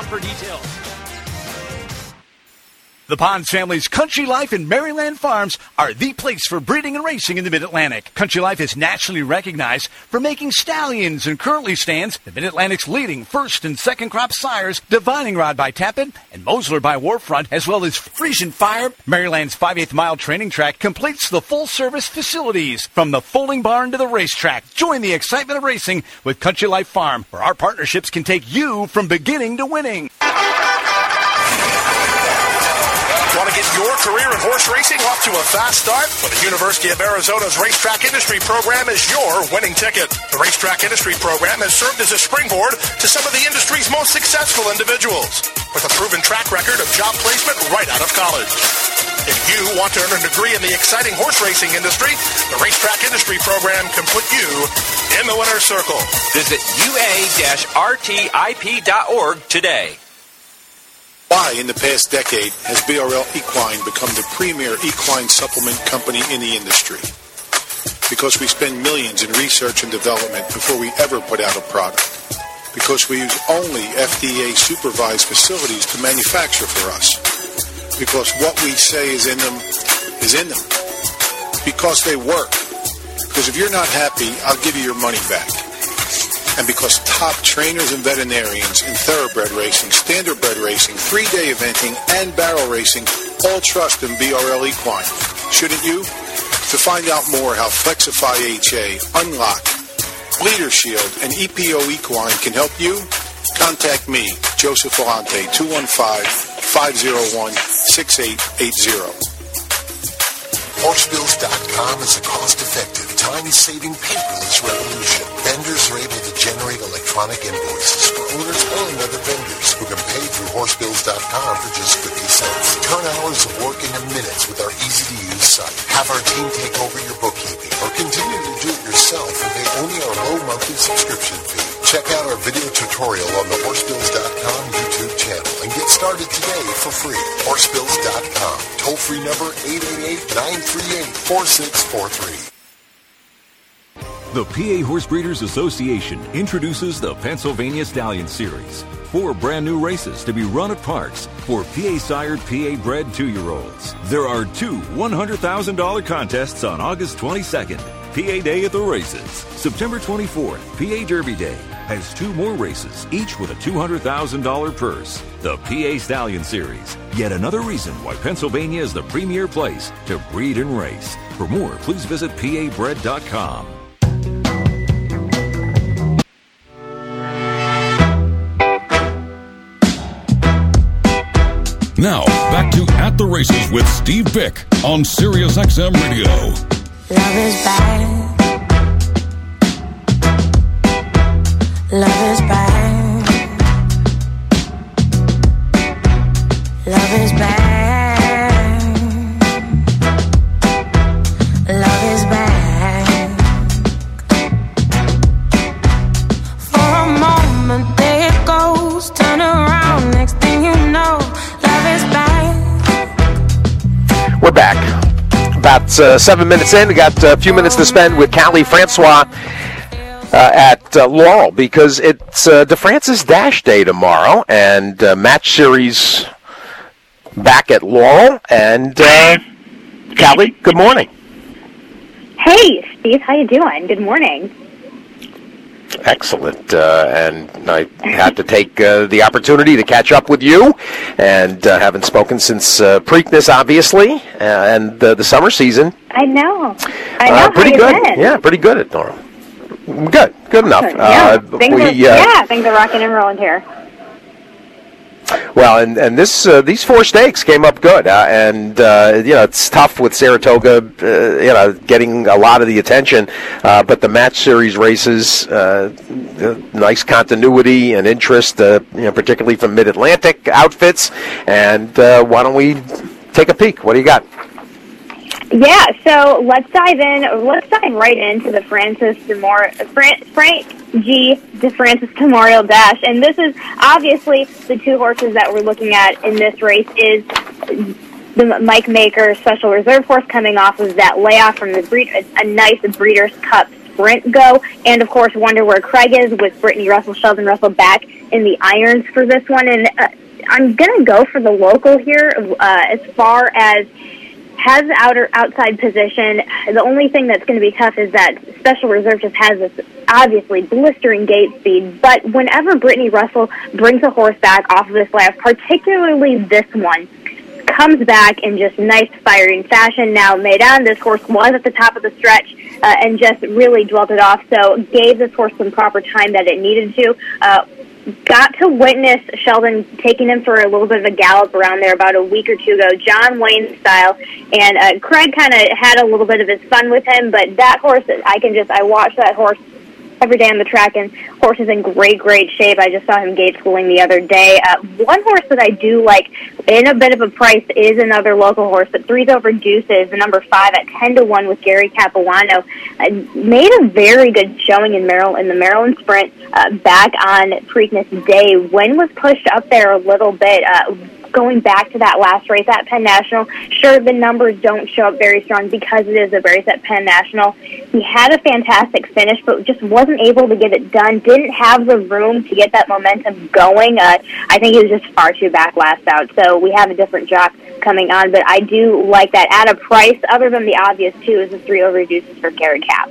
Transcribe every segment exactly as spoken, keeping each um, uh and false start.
for details. The Ponds family's Country Life and Maryland Farms are the place for breeding and racing in the Mid-Atlantic. Country Life is nationally recognized for making stallions and currently stands the Mid-Atlantic's leading first and second crop sires, Divining Rod by Tappan and Mosler by Warfront, as well as Frisian Fire. Maryland's five-eighths mile training track completes the full-service facilities from the folding barn to the racetrack. Join the excitement of racing with Country Life Farm, where our partnerships can take you from beginning to winning. Want to get your career in horse racing off to a fast start? Well, the University of Arizona's Racetrack Industry Program is your winning ticket. The Racetrack Industry Program has served as a springboard to some of the industry's most successful individuals, with a proven track record of job placement right out of college. If you want to earn a degree in the exciting horse racing industry, the Racetrack Industry Program can put you in the winner's circle. Visit U A R T I P dot org today. Why, in the past decade, has B R L Equine become the premier equine supplement company in the industry? Because we spend millions in research and development before we ever put out a product. Because we use only F D A-supervised facilities to manufacture for us. Because what we say is in them is in them. Because they work. Because if you're not happy, I'll give you your money back. And because top trainers and veterinarians in thoroughbred racing, standardbred racing, three-day eventing, and barrel racing all trust in B R L Equine. Shouldn't you? To find out more how Flexify H A, Unlock, Bleeder Shield, and E P O Equine can help you, contact me, Joseph Volante, two one five, five oh one, six eight eight zero. Horse Bills dot com is a cost-effective, time-saving paperless revolution. Vendors are able to generate electronic invoices for owners and other vendors who can pay through Horse Bills dot com for just fifty cents. Turn hours of work into minutes with our easy-to-use site. Have our team take over your bookkeeping or continue to do it yourself and pay only our low monthly subscription fee. Check out our video tutorial on the Horse Bills dot com YouTube channel and get started today for free. Horse Bills dot com. Toll-free number eight eight eight, nine three eight, four six four three. The P A Horse Breeders Association introduces the Pennsylvania Stallion Series. Four brand new races to be run at parks for P A-sired, P A-bred two-year-olds. There are two one hundred thousand dollars contests on August twenty-second. P A Day at the races. September twenty-fourth, P A Derby Day has two more races, each with a two hundred thousand dollars purse. The P A Stallion Series. Yet another reason why Pennsylvania is the premier place to breed and race. For more, please visit P A bred dot com. Now, back to At the Races with Steve Bick on Sirius X M Radio. Love is bad. Love is bad. Love is bad. Love is bad. For a moment there it goes. Turn around, next thing you know, love is bad. We're back. About uh, seven minutes in. We got a few minutes to spend with Callie Francois uh, at uh, Laurel, because it's uh, DeFrancis Dash Day tomorrow, and uh, match series back at Laurel. And uh, Callie, good morning. Hey, Steve, how you doing? Good morning. Excellent, uh, and I had to take uh, the opportunity to catch up with you, and uh, haven't spoken since uh, Preakness, obviously, uh, and uh, the summer season. I know. I know. Uh, pretty how good. you been? Yeah, pretty good at Laurel. Good, good enough. Yeah, uh, things we, are, uh, yeah, things are rocking and rolling here. Well, and and this uh, these four stakes came up good, uh, and uh, you know it's tough with Saratoga, uh, you know, getting a lot of the attention, uh, but the match series races, uh, nice continuity and interest, uh, you know, particularly from Mid-Atlantic outfits. And uh, why don't we take a peek? What do you got? Yeah, so let's dive in. Let's dive right into the Francis DeMor- Fran- Frank G. DeFrancis Memorial Dash, and this is obviously the two horses that we're looking at in this race. Is the Mike Maker Special Reserve horse coming off of that layoff from the breed, a, a nice Breeders' Cup sprint go, and of course wonder where Craig is with Brittany Russell, Sheldon Russell back in the irons for this one. And uh, I'm going to go for the local here uh, as far as has outer outside position. The only thing that's going to be tough is that Special Reserve just has this obviously blistering gate speed, but whenever Brittany Russell brings a horse back off of this lap, particularly this one, comes back in just nice firing fashion. Now, Maidan, this horse was at the top of the stretch uh, and just really dwelt it off, so gave this horse some proper time that it needed to. Uh, got to witness Sheldon taking him for a little bit of a gallop around there about a week or two ago, John Wayne style, and uh, Craig kind of had a little bit of his fun with him, but that horse, I can just, I watched that horse every day on the track, and horse is in great, great shape. I just saw him gate schooling the other day. Uh, one horse that I do like in a bit of a price is another local horse, but Three's Over Deuces, the number five at ten to one with Gary Capuano. Uh, made a very good showing in Maryland, in the Maryland Sprint uh, back on Preakness Day. Win was pushed up there a little bit. Uh, Going back to that last race at Penn National, sure, the numbers don't show up very strong because it is a race at Penn National. He had a fantastic finish, but just wasn't able to get it done, didn't have the room to get that momentum going. Uh, I think he was just far too back last out, so we have a different jock coming on, but I do like that at a price, other than the obvious, too, is the three over Deuces for Gary Cap.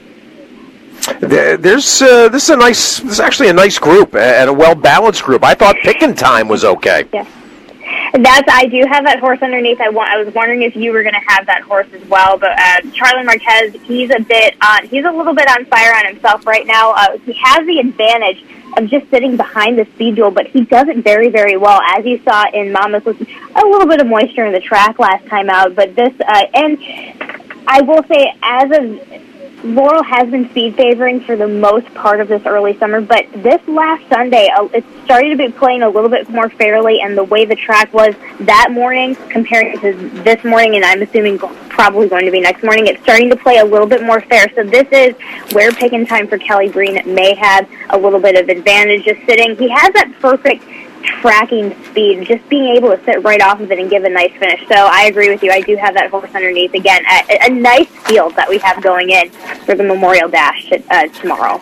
There's uh, this is a nice, this is actually a nice group and a well-balanced group. I thought Pickin' Time was okay. Yeah. That's, I do have that horse underneath. I, want, I was wondering if you were going to have that horse as well. But uh, Charlie Marquez, he's a bit on, he's a little bit on fire on himself right now. Uh, he has the advantage of just sitting behind the speed duel, but he does it very, very well, as you saw in Mama's with a little bit of moisture in the track last time out. But this, uh, and I will say, as of Laurel has been speed favoring for the most part of this early summer, but this last Sunday, uh, it started to be playing a little bit more fairly, and the way the track was that morning comparing to this morning, and I'm assuming probably going to be next morning, it's starting to play a little bit more fair. So this is where Pickin' Time for Kelly Green may have a little bit of advantage, just sitting. He has that perfect tracking speed, just being able to sit right off of it and give a nice finish. So I agree with you. I do have that horse underneath. Again, a, a nice field that we have going in for the Memorial Dash to, uh, tomorrow.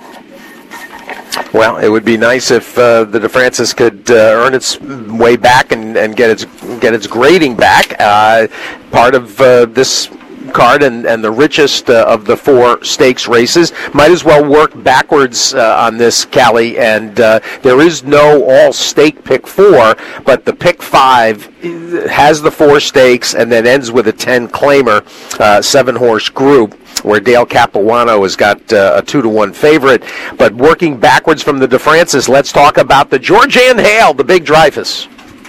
Well, it would be nice if uh, the DeFrancis could uh, earn its way back and, and get its get its grading back. Uh, part of uh, this card and, and the richest uh, of the four stakes races. Might as well work backwards uh, on this, Callie, and uh, there is no all-stake pick four, but the pick five has the four stakes and then ends with a ten-claimer, uh, seven-horse group, where Dale Capuano has got uh, a two to one favorite. But working backwards from the DeFrancis, let's talk about the Georgian Hale, the big Dreyfus.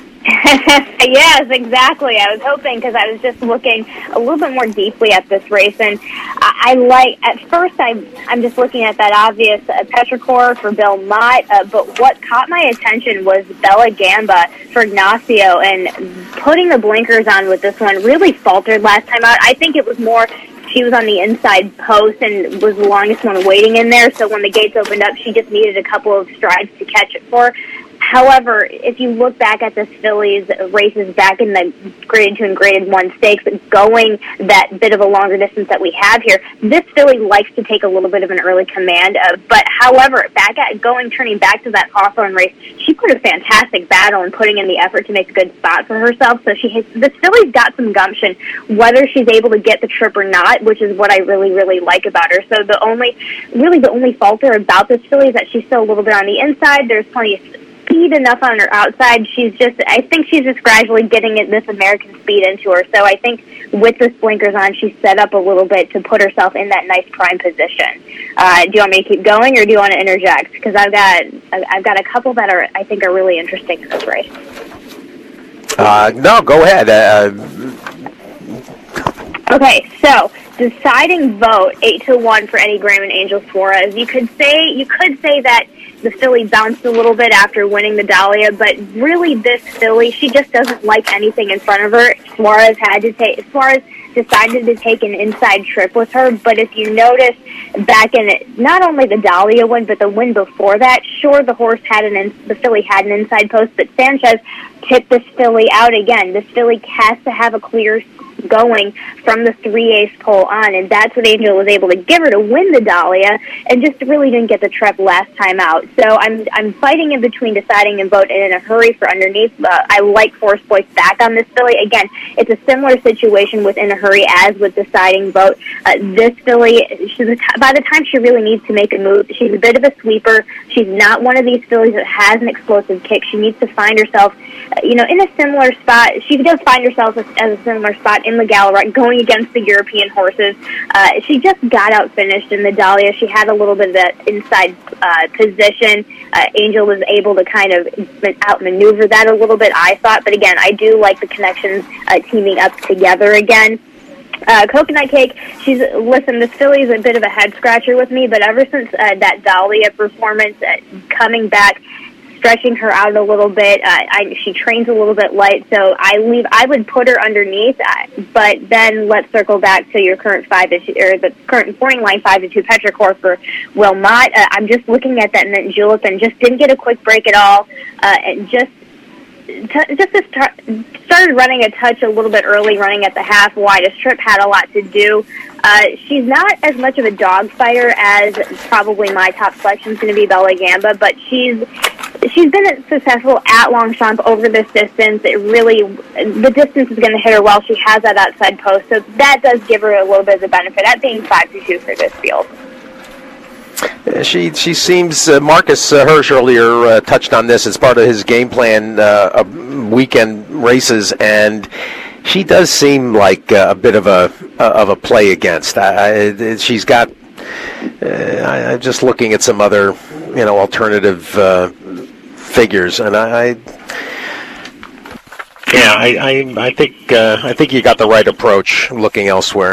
Yes, exactly. I was hoping, because I was just looking a little bit more deeply at this race, and I, I like, at first I'm, I'm just looking at that obvious uh, Petrichor for Bill Mott, uh, but what caught my attention was Bella Gamba for Ignacio, and putting the blinkers on with this one really faltered last time out. I think it was more she was on the inside post and was the longest one waiting in there, so when the gates opened up, she just needed a couple of strides to catch it for. However, if you look back at this filly's races back in the graded two and graded one stakes, going that bit of a longer distance that we have here, this filly likes to take a little bit of an early command. Uh, but however, back at going, turning back to that Hawthorne race, she put a fantastic battle and putting in the effort to make a good spot for herself. So she has, this filly's got some gumption, whether she's able to get the trip or not, which is what I really, really like about her. So the only, really the only falter about this filly is that she's still a little bit on the inside. There's plenty of speed enough on her outside. She's just, I think she's just gradually getting it, this American speed into her. So I think with the blinkers on, she's set up a little bit to put herself in that nice prime position. Uh, do you want me to keep going, or do you want to interject? Because I've got, I've got a couple that are, I think, are really interesting in this race. Uh, no, go ahead. Uh, okay, so deciding vote eight to one for Eddie Graham and Angel Suarez. You could say, you could say that the filly bounced a little bit after winning the Dahlia, but really this filly, she just doesn't like anything in front of her. Suarez had to take, Suarez decided to take an inside trip with her, but if you notice back in it, not only the Dahlia win, but the win before that, sure, the horse had an, in, the filly had an inside post, but Sanchez tipped this filly out again. This filly has to have a clear going from the three ace pole on, and that's what Angel was able to give her to win the Dahlia, and just really didn't get the trip last time out. So I'm I'm fighting in between deciding and vote in a hurry for underneath. Uh, I like Force Points back on this filly. Again, it's a similar situation with in a hurry as with deciding vote. Uh, this filly, she's a t- by the time she really needs to make a move, she's a bit of a sweeper. She's not one of these fillies that has an explosive kick. She needs to find herself, uh, you know, in a similar spot. She does find herself as, as a similar spot in the Gallery, going against the European horses. Uh, she just got out finished in the Dahlia. She had a little bit of that inside uh, position. Uh, Angel was able to kind of outmaneuver that a little bit, I thought. But again, I do like the connections uh, teaming up together again. Uh, Coconut Cake, she's, listen, this filly is a bit of a head scratcher with me, but ever since uh, that Dahlia performance, uh, coming back, stretching her out a little bit, uh, I, she trains a little bit light, so I leave. I would put her underneath, uh, but then let's circle back to your current five to two, or the current morning line five to two Petrichor for Wilmot. Uh, I'm just looking at that Mint Julep and just didn't get a quick break at all, uh, and just. T- just to start, started running a touch a little bit early, running at the half wide. A strip had a lot to do. Uh, she's not as much of a dog fighter as probably my top selection is going to be Bella Gamba, but she's she's been successful at Longchamp over this distance. It really, the distance is going to hit her well. She has that outside post, so that does give her a little bit of a benefit at being five to two for this field. She she seems, uh, Marcus uh, Hirsch earlier uh, touched on this as part of his game plan uh, of weekend races, and she does seem like uh, a bit of a uh, of a play against. I, I, she's got, uh, I, I'm just looking at some other, you know, alternative uh, figures, and I, I yeah, I I, I think uh, I think you got the right approach looking elsewhere.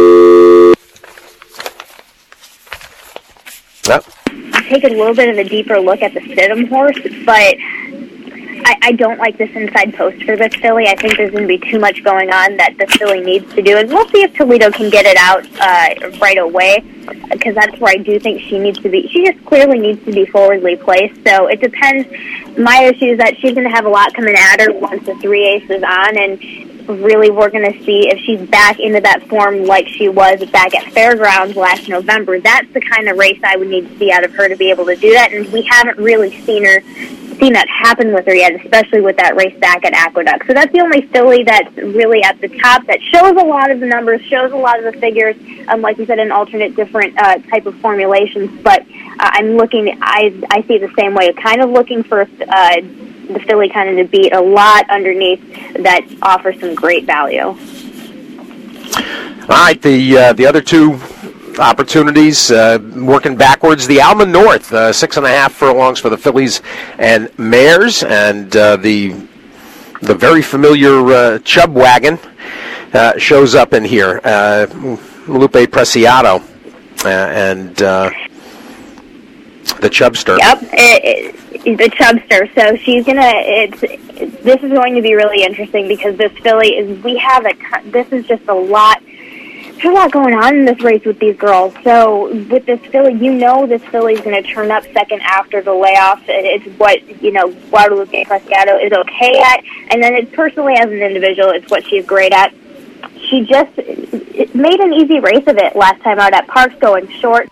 Yep. Take a little bit of a deeper look at the Stidham horse, but I, I don't like this inside post for this filly. I think there's going to be too much going on that this filly needs to do, and we'll see if Toledo can get it out uh, right away, because that's where I do think she needs to be. She just clearly needs to be forwardly placed, so it depends. My issue is that she's going to have a lot coming at her once the three ace is on, and really we're going to see if she's back into that form like she was back at Fairgrounds last November. That's the kind of race I would need to see out of her to be able to do that, and we haven't really seen her seen that happen with her yet, especially with that race back at Aqueduct. So that's the only filly that's really at the top that shows a lot of the numbers, shows a lot of the figures, um, like you said, in alternate different uh, type of formulations. But uh, I'm looking, I I see it the same way, kind of looking for uh, the filly kind of to beat a lot underneath that offers some great value. All right, the uh, the other two opportunities, uh, working backwards. The Alma North, uh, six and a half furlongs for the fillies and mares, and uh, the the very familiar uh, Chubb Wagon uh, shows up in here. Uh, Lupe Preciado uh, and uh, the Chubster. Yep, it, it, the Chubster. So she's gonna. It's this is going to be really interesting because this filly is. We have a. This is just a lot. There's a lot going on in this race with these girls. So with this filly, you know this filly's going to turn up second after the layoff. It's what, you know, Guadalupe Preciado is okay at. And then it's personally as an individual, it's what she's great at. She just it made an easy race of it last time out at Parks, going short.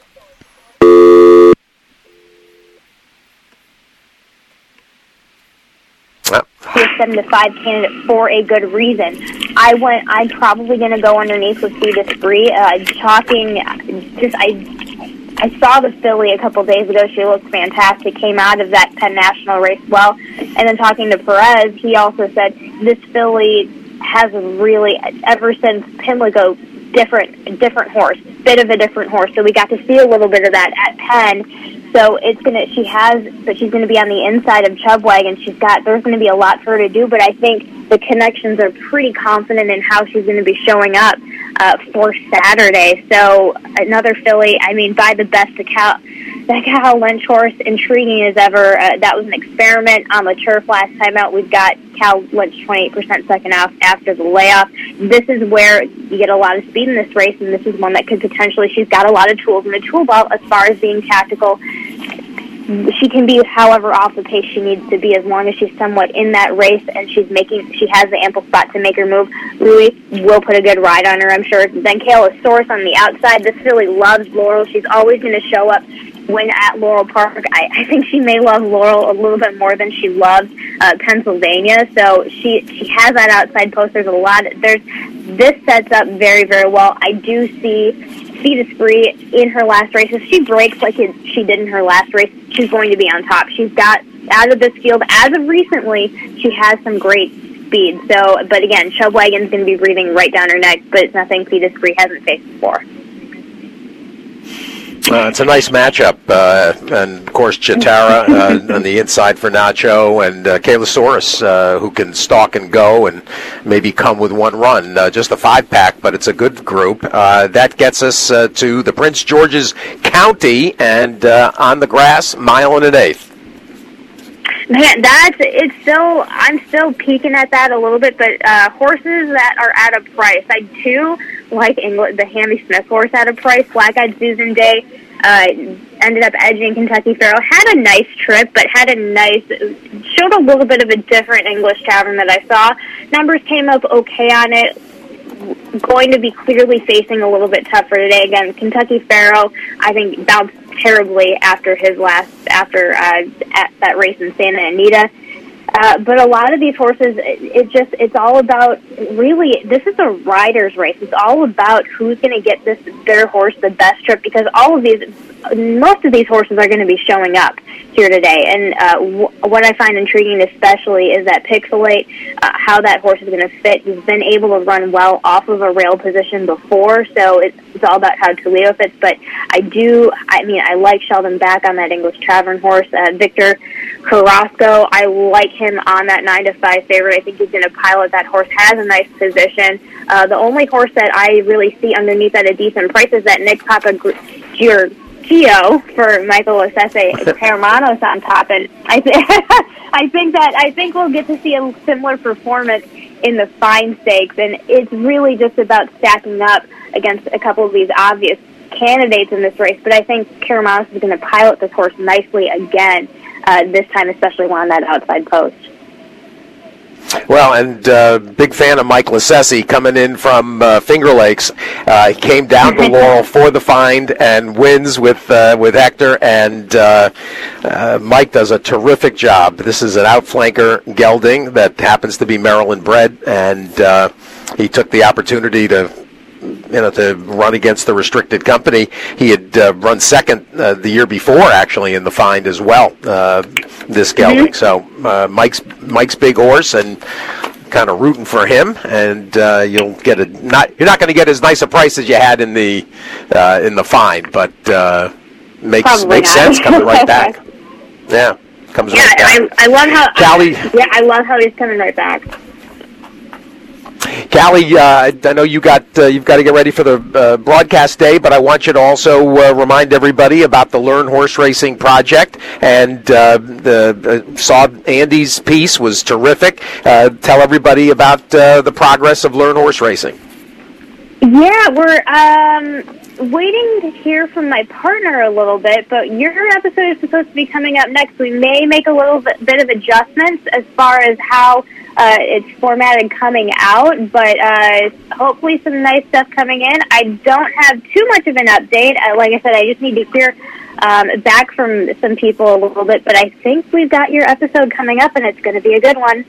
To a seven to five candidate for a good reason. I went. I'm probably going to go underneath with Fee Desprez. Uh, talking, just I, I saw the filly a couple days ago. She looked fantastic. Came out of that Penn National race well, and then talking to Perez, he also said this filly has really ever since Pimlico different different horse, bit of a different horse. So we got to see a little bit of that at Penn. So it's gonna. She has, but she's gonna be on the inside of Chubb Wagon. She's got. There's gonna be a lot for her to do, but I think the connections are pretty confident in how she's gonna be showing up uh, for Saturday. So another filly. I mean, by the best account, that Cal Lynch horse, intriguing as ever. Uh, that was an experiment on the turf last time out. We've got Cal Lynch twenty-eight percent second off after the layoff. This is where you get a lot of speed in this race, and this is one that could potentially. She's got a lot of tools in the tool belt as far as being tactical. she can be however off the pace she needs to be as long as she's somewhat in that race and she's making she has the ample spot to make her move. Rui will put a good ride on her, I'm sure. Then Kayla Source on the outside. This filly loves Laurel. She's always going to show up when at Laurel Park. I, I think she may love Laurel a little bit more than she loves uh, Pennsylvania. So she she has that outside post. There's a lot. There's this sets up very very well. I do see Speed Esprit in her last race. If she breaks like it, she did in her last race, she's going to be on top. She's got, out of this field, as of recently, she has some great speed. So, but again, Chubwagon's going to be breathing right down her neck, but it's nothing Speed Esprit hasn't faced before. Uh, it's a nice matchup, uh, and of course Chitara uh, on the inside for Nacho, and uh, Kayla Source, uh, who can stalk and go and maybe come with one run. Uh, just a five-pack, but it's a good group. Uh, that gets us uh, to the Prince George's County, and uh, on the grass, mile and an eighth. Man, that's it's still. I'm still peeking at that a little bit, but uh, horses that are at a price, I do like England, the Hammy Smith horse at a price. Black Eyed Susan Day uh, ended up edging Kentucky Pharoah. Had a nice trip, but had a nice showed a little bit of a different English Tavern that I saw. Numbers came up okay on it. Going to be clearly facing a little bit tougher today. Again, Kentucky Pharoah, I think, bounced terribly after his last, after uh, at that race in Santa Anita. Uh, but a lot of these horses, it, it just, it's all about, really, this is a rider's race. It's all about who's going to get this, their horse the best trip, because all of these, most of these horses are going to be showing up here today. And uh, w- what I find intriguing especially is that Pixelate, uh, how that horse is going to fit. He's been able to run well off of a rail position before, so it's, it's all about how Toledo fits. But I do, I mean, I like Sheldon Back on that English Tavern horse. Uh, Victor Carrasco, I like him on that nine to five favorite. I think he's going to pilot. That horse has a nice position. Uh, the only horse that I really see underneath at a decent price is that Nick Papa Giorgio for Michael Osese Hermanos on top. And I, th- I think that I think we'll get to see a similar performance in the fine stakes. And it's really just about stacking up against a couple of these obvious candidates in this race. But I think Hermanos is going to pilot this horse nicely again. Uh, this time, especially on that outside post. Well, and uh, big fan of Mike Lasesi coming in from uh, Finger Lakes. Uh, he came down to Laurel for the find and wins with uh, with Hector, and uh, uh, Mike does a terrific job. This is an outflanker gelding that happens to be Maryland bred, and uh, he took the opportunity to you know, to run against the restricted company. He had uh, run second uh, the year before, actually, in the find as well, uh, this gelding. Mm-hmm. So uh, Mike's Mike's big horse, and kind of rooting for him, and uh, you'll get a not you're not going to get as nice a price as you had in the uh, in the find, but uh, makes Probably makes not. sense coming right back. Yeah, comes yeah, right back. I, I love how Callie, yeah, I love how he's coming right back. Callie, uh, I know you got uh, you've got to get ready for the uh, broadcast day, but I want you to also uh, remind everybody about the Learn Horse Racing project. And uh, the uh, saw Andy's piece was terrific. Uh, tell everybody about uh, the progress of Learn Horse Racing. Yeah, we're um, waiting to hear from my partner a little bit, but your episode is supposed to be coming up next. We may make a little bit, bit of adjustments as far as how Uh, it's formatted coming out, but uh, hopefully some nice stuff coming in. I don't have too much of an update. Uh, like I said, I just need to hear um, back from some people a little bit, but I think we've got your episode coming up, and it's going to be a good one.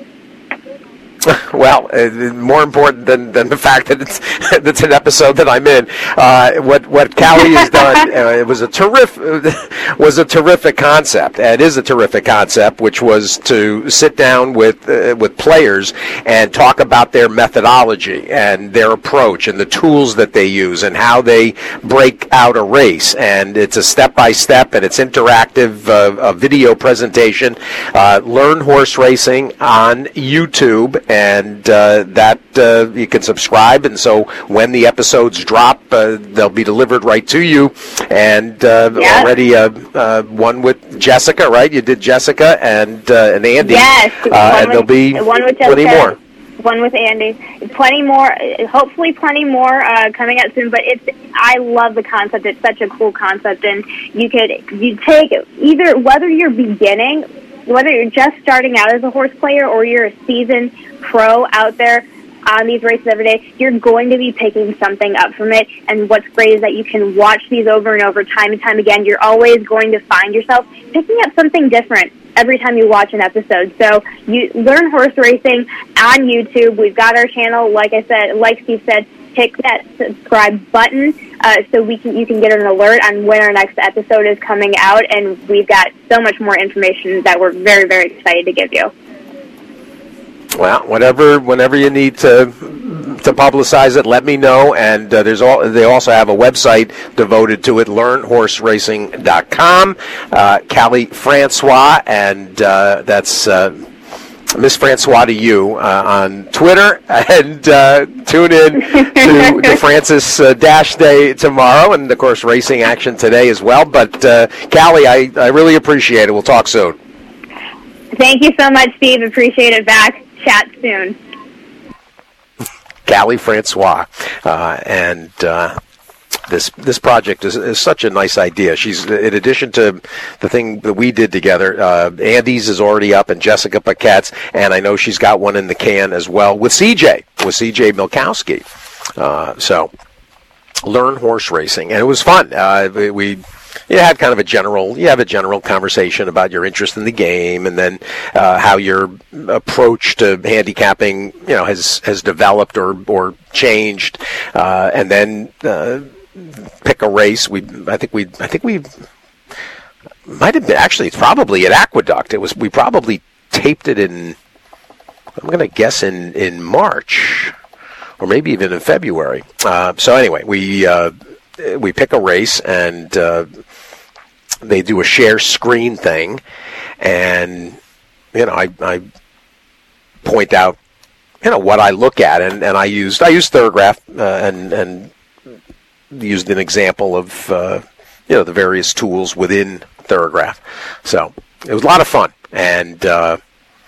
Well, uh, more important than, than the fact that it's that's an episode that I'm in. Uh, what what Callie has done uh, it was a terrific was a terrific concept, and is a terrific concept, which was to sit down with uh, with players and talk about their methodology and their approach and the tools that they use and how they break out a race. And it's a step by step, and it's interactive, uh, a video presentation. Uh, Learn Horse Racing on YouTube. And uh, that uh, you can subscribe, and so when the episodes drop, uh, they'll be delivered right to you. And uh, yeah. already uh, uh, one with Jessica, right? You did Jessica and uh, and Andy. Yes. Uh, and there'll be one with plenty more. one with Andy. Plenty more, hopefully plenty more uh, coming out soon, but it's, I love the concept. It's such a cool concept, and you could, you take either, whether you're beginning, whether you're just starting out as a horse player or you're a seasoned pro out there on these races every day, you're going to be picking something up from it. And what's great is that you can watch these over and over, time and time again. You're always going to find yourself picking up something different every time you watch an episode. So you learn horse racing on YouTube. We've got our channel, like I said, like Steve said, hit that subscribe button uh, so we can you can get an alert on when our next episode is coming out. And we've got so much more information that we're very, very excited to give you. Well, whatever, whenever you need to to publicize it, let me know. And uh, there's all they also have a website devoted to it, learn horse racing dot com. Uh, Callie Francois, and uh, that's uh, Miss Francois to you uh, on Twitter. And uh, tune in to the Francis uh, Dash Day tomorrow, and of course racing action today as well. But uh, Callie, I, I really appreciate it. We'll talk soon. Thank you so much, Steve. Appreciate it. Back. Chat soon. Callie Francois, uh, and uh, this this project is, is such a nice idea. She's, in addition to the thing that we did together, uh, Andy's is already up, and Jessica Paquette's, and I know she's got one in the can as well with C J, with C J Milkowski. Uh, so, learn horse racing, and it was fun. Uh, we. You had kind of a general, you have a general conversation about your interest in the game, and then uh, how your approach to handicapping, you know, has has developed or or changed, uh, and then uh, pick a race. We, I think we, I think we might have been actually. It's probably at Aqueduct. It was. We probably taped it in. I'm going to guess in in March, or maybe even in February. Uh, so anyway, we. Uh, We pick a race, and uh, they do a share screen thing, and you know, I, I point out, you know, what I look at, and, and I used I used Thorograph, uh, and and used an example of uh, you know, the various tools within Thorograph. So it was a lot of fun, and uh,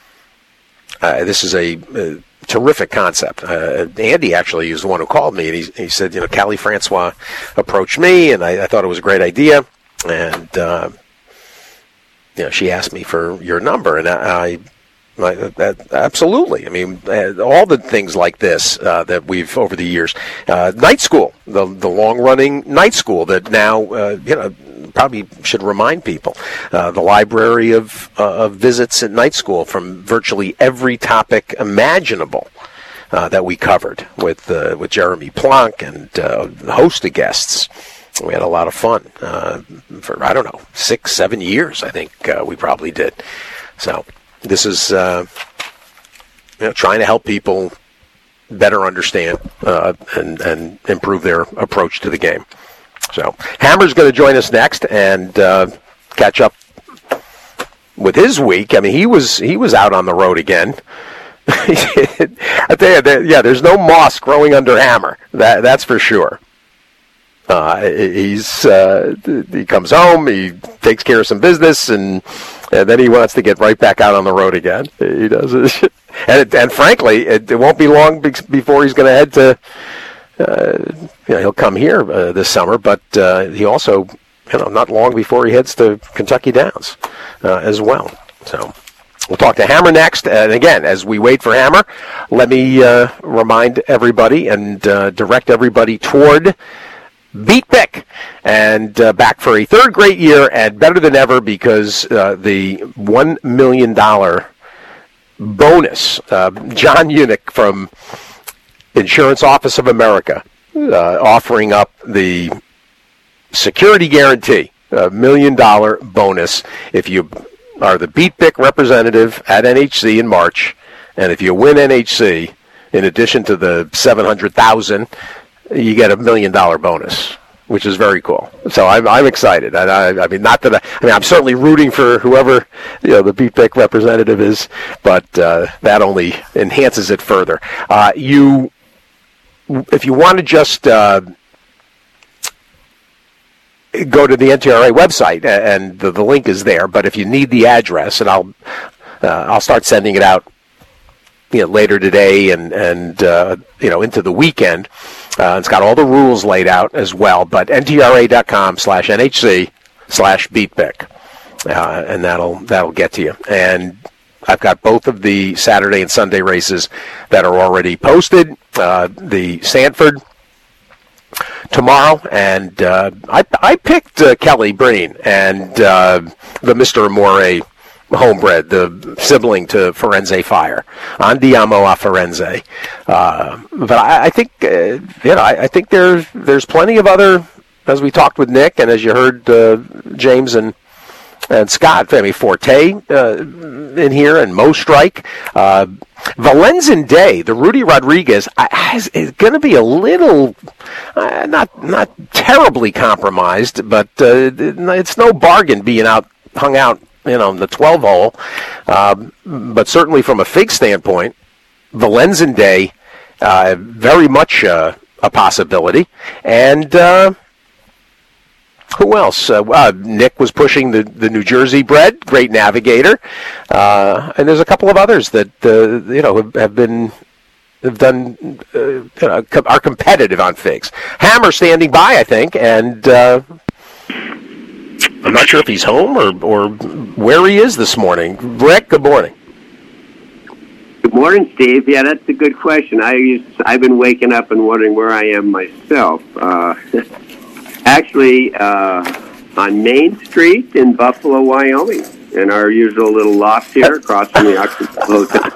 uh, this is a. a terrific concept. Uh, Andy actually is the one who called me, and he, he said, you know, Callie Francois approached me, and I, I thought it was a great idea, and uh, you know, she asked me for your number, and I, I, I that, absolutely. I mean, all the things like this uh, that we've over the years, uh, night school, the the long running night school that now uh, you know. Probably should remind people uh, the library of uh, of visits at night school from virtually every topic imaginable uh, that we covered with uh, with Jeremy Plonk and uh, a host of guests. We had a lot of fun uh, for I don't know six seven years I think uh, we probably did. So this is uh, you know, trying to help people better understand uh, and and improve their approach to the game. So Hammer's going to join us next and uh, catch up with his week. I mean, he was he was out on the road again. I tell you, there, yeah, there's no moss growing under Hammer. That that's for sure. Uh, he's uh, he comes home, he takes care of some business, and and then he wants to get right back out on the road again. He does it, and it, and frankly, it, it won't be long before he's going to head to. Uh, you know, he'll come here uh, this summer, but uh, he also, you know, not long before he heads to Kentucky Downs uh, as well. So we'll talk to Hammer next. And again, as we wait for Hammer, let me uh, remind everybody and uh, direct everybody toward Beat Pick, and uh, back for a third great year and better than ever because uh, the one million dollars bonus, uh, John Unick from Insurance Office of America, uh, offering up the security guarantee, a million dollar bonus if you are the Beat Pick representative at N H C in March, and if you win N H C, in addition to the seven hundred thousand dollars, you get a million dollar bonus, which is very cool. So I'm I'm excited. And I, I mean, not that I, I mean I'm certainly rooting for whoever you know the Beat Pick representative is, but uh, that only enhances it further. Uh, you. If you want to just uh, go to the N T R A website, and the, the link is there, but if you need the address, and I'll uh, I'll start sending it out you know, later today and and uh, you know into the weekend. Uh, it's got all the rules laid out as well. But N T R A dot com slash N H C slash beatpick, uh, and that'll that'll get to you. And I've got both of the Saturday and Sunday races that are already posted. Uh, the Sanford tomorrow, and uh, I, I picked uh, Kelly Breen and uh, the Mister Amore homebred, the sibling to Firenze Fire, Andiamo a Firenze. Uh, but I, I think uh, you know I, I think there's there's plenty of other, as we talked with Nick, and as you heard uh, James and. And Scott, I mean, Forte uh, in here, and Mo Strike. Uh, Valenzuela Day, the Rudy Rodriguez, I, is, is going to be a little, uh, not not terribly compromised, but uh, it's no bargain being out hung out, you know, in the twelve hole. Uh, but certainly from a fig standpoint, Valenzuela Day, uh, very much uh, a possibility. And uh, who else? Uh, uh, Nick was pushing the, the New Jersey bred, great navigator, uh, and there's a couple of others that uh, you know have, have been have done uh, you know, are competitive on figs. Hammer standing by, I think, and uh, I'm not sure if he's home or or where he is this morning. Rick, good morning. Good morning, Steve. Yeah, that's a good question. I used, I've been waking up and wondering where I am myself. Uh, Actually, uh, on Main Street in Buffalo, Wyoming, in our usual little loft here across from the Occidental Hotel.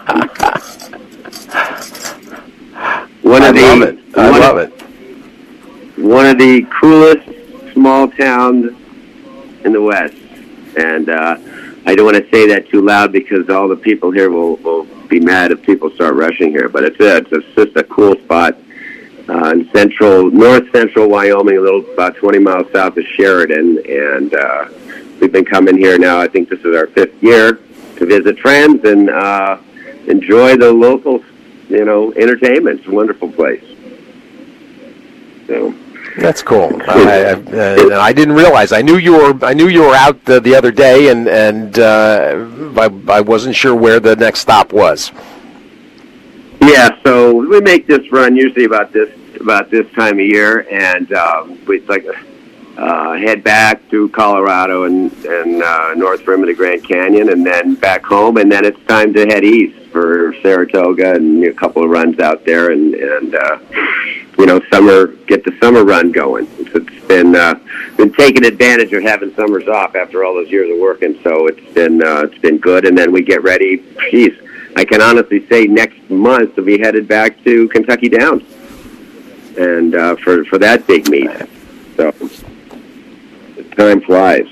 One I of the, love it. I one love of, it. One of the coolest small towns in the West. And uh, I don't want to say that too loud because all the people here will, will be mad if people start rushing here. But it's, a, it's, a, it's just a cool spot. Uh, in central, north central Wyoming, a little about twenty miles south of Sheridan, and uh, we've been coming here now. I think this is our fifth year to visit friends and uh, enjoy the local, you know, entertainment. It's a wonderful place. So that's cool. I, I, uh, I didn't realize. I knew you were. I knew you were out uh, the other day, and and uh, I, I wasn't sure where the next stop was. Yeah, so we make this run usually about this about this time of year, and um, we like uh, head back through Colorado and and uh, North Rim of the Grand Canyon, and then back home, and then it's time to head east for Saratoga and a couple of runs out there, and and uh, you know, summer get the summer run going. It's, it's been uh, been taking advantage of having summers off after all those years of working, so it's been uh, it's been good, and then we get ready. Geez. I can honestly say next month we'll be headed back to Kentucky Downs, and uh, for for that big meet. So time flies.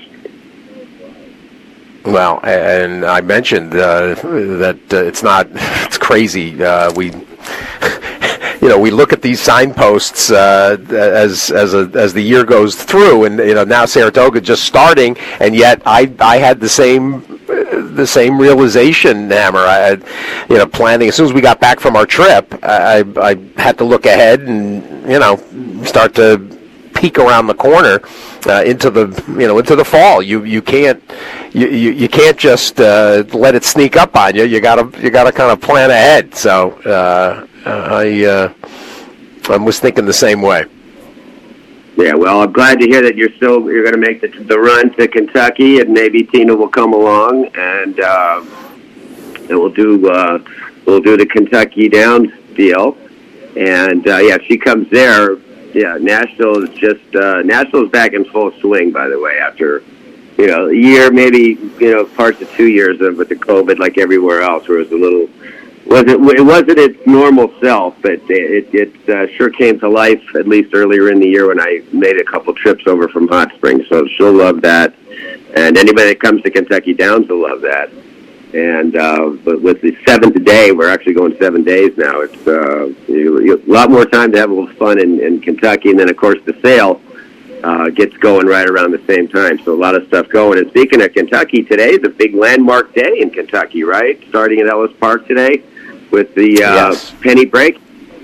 Well, and I mentioned uh, that uh, it's not it's crazy. Uh, we. You know, we look at these signposts uh, as as a, as the year goes through, and you know now Saratoga just starting, and yet I I had the same the same realization, Hammer. I had, you know, planning as soon as we got back from our trip, I I had to look ahead and you know start to peek around the corner uh, into the you know into the fall. You you can't you you, you can't just uh, let it sneak up on you. You gotta you gotta kind of plan ahead. So. Uh, Uh, I uh, I was thinking the same way. Yeah, well, I'm glad to hear that you're still you're going to make the, the run to Kentucky, and maybe Tina will come along, and uh, and we'll do uh, we'll do the Kentucky Downs deal. And uh, yeah, if she comes there, yeah, Nashville is just uh, Nashville's back in full swing. By the way, after you know a year, maybe you know parts of two years of with the COVID, like everywhere else, where it was a little. Was it, it wasn't its normal self, but it, it uh, sure came to life, at least earlier in the year when I made a couple trips over from Hot Springs. So she'll love that. And anybody that comes to Kentucky Downs will love that. And uh, but with the seventh day, we're actually going seven days now. It's uh, you, you, a lot more time to have a little fun in, in Kentucky. And then, of course, the sale uh, gets going right around the same time. So a lot of stuff going. And speaking of Kentucky, today is a big landmark day in Kentucky, right? Starting at Ellis Park today. With the uh, yes. penny break,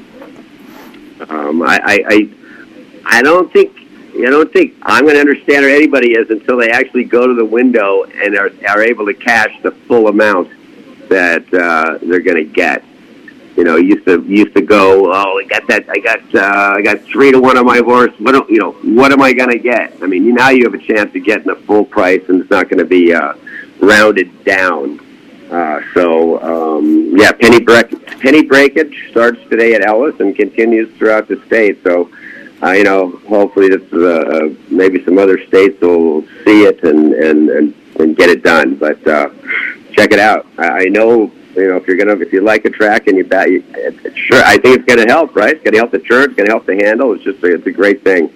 um, I, I, I, I don't think, I don't think I'm going to understand or anybody is until they actually go to the window and are are able to cash the full amount that uh, they're going to get. You know, used to used to go. Oh, I got that. I got uh, I got three to one on my horse. What do, you know? What am I going to get? I mean, now you have a chance of getting the full price, and it's not going to be uh, rounded down. Uh, so um, yeah, penny break, penny breakage starts today at Ellis and continues throughout the state. So uh, you know, hopefully this uh, maybe some other states will see it and and and, and get it done. But uh, check it out. I, I know. You know, if you're gonna, if you like a track and you bet, you, it, it, sure, I think it's gonna help, right? It's gonna help the church, it's gonna help the handle. It's just, a, it's a great thing.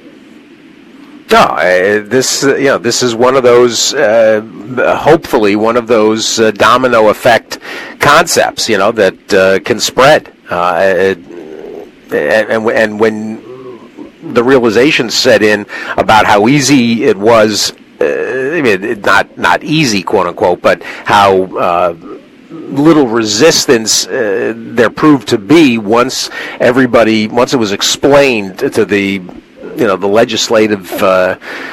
No, uh, this, uh, you know, this is one of those, uh, hopefully, one of those uh, domino effect concepts, you know, that uh, can spread. Uh, and, and and when the realization set in about how easy it was, uh, I mean, not not easy, quote unquote, but how. Uh, little resistance uh, there proved to be once everybody, once it was explained to the, you know, the legislative, uh,